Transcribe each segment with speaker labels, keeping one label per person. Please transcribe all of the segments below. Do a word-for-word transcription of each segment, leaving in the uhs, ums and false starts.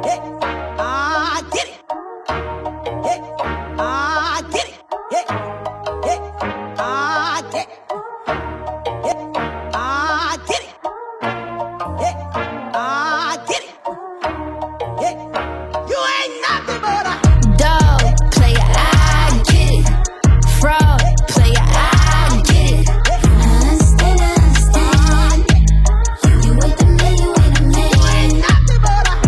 Speaker 1: Yeah, I get it. Yeah, I get it. Yeah, yeah, I get it. Yeah, I get it. Yeah, I get it. Yeah, you ain't nothing but a
Speaker 2: dog player. I get it. Fraud player. I get it. Understand, understand. You ain't the man, you ain't the man.
Speaker 1: You ain't nothing but a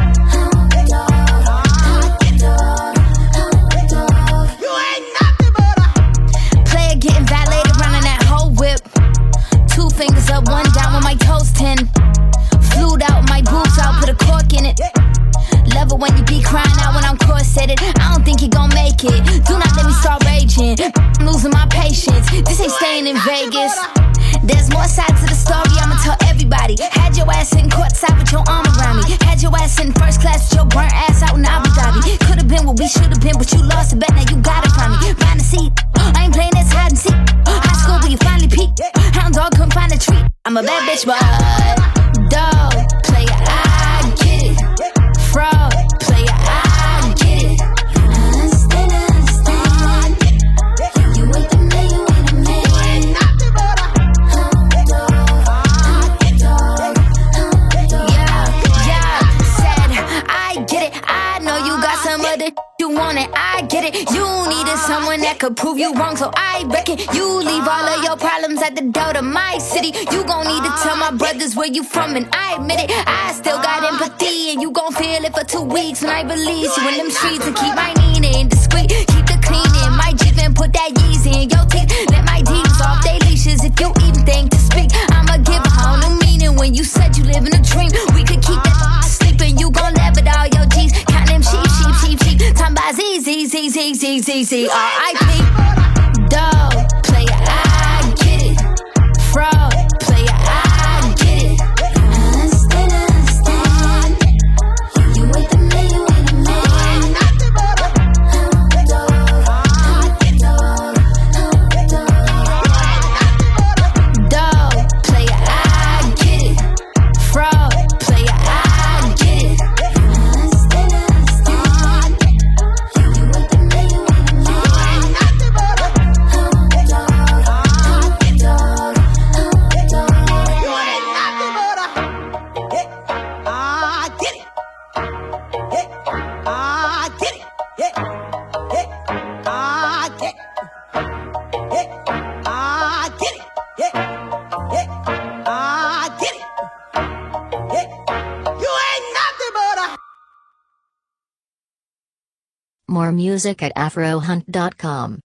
Speaker 1: You ain't nothing but a
Speaker 2: player getting valeted, running that whole whip. Two fingers up, one down with my toes ten. Flued out, my boobs out, put a cork in it. Love it when you be crying out when I'm corseted. I don't think you gon' make it. Do not let me start raging. I'm losing my patience. This ain't staying in Vegas. There's more sides to the story, I'ma tell everybody. Had your ass sitting courtside with your arm around me. Had your ass sitting first class with your burnt ass out in Abu Dhabi. Could've been what we should've been, but you lost a bet, now you got it from me. Find a seat, I ain't playing this hide and seek. High school where you finally peaked. Hound dog couldn't find a treat. I'm a bad bitch, but dog player, I get it. Fraud player, I get it. Understand, understand. You ain't the man, you ain't the man.
Speaker 1: You ain't nothing but a
Speaker 2: Yeah, yeah, said I get it. I know you got some other you want it. I get it. You needed someone that could prove you wrong, so I reckon you leave all of your problems at the door to my city. You gon' need to tell my brothers where you from, and I admit it. I still got empathy, and you gon' feel it for two weeks when I release you in them streets and keep my Nina discreet. Keep the cleaning, my Jeep and put that Yeezy in your teeth. Let my D's off they leashes if you even think to speak. I'ma give a whole new meaning when you said you live in a dream. We could keep that sleeping, you gon' laugh at all your G's. Count them sheep, sheep, sheep, sheep. Time by Z, Z, Z, Z, Z, Z, Z, R I P. Dog player, I get it. Fraud player, I get it. Understand, understand. You ain't the man, you ain't the man.
Speaker 1: You ain't nothing but a
Speaker 2: dog player, I get it. Fraud player, I get it. Understand, understand. You ain't the man, you ain't the man.
Speaker 1: You ain't nothing but a You ain't nothing but a Yeah, I get it. Yeah, I get it. Yeah, yeah, I get it. Yeah, I get it. Yeah, yeah, I get it. Yeah, you ain't nothing but a
Speaker 3: More music at afro hunt dot com.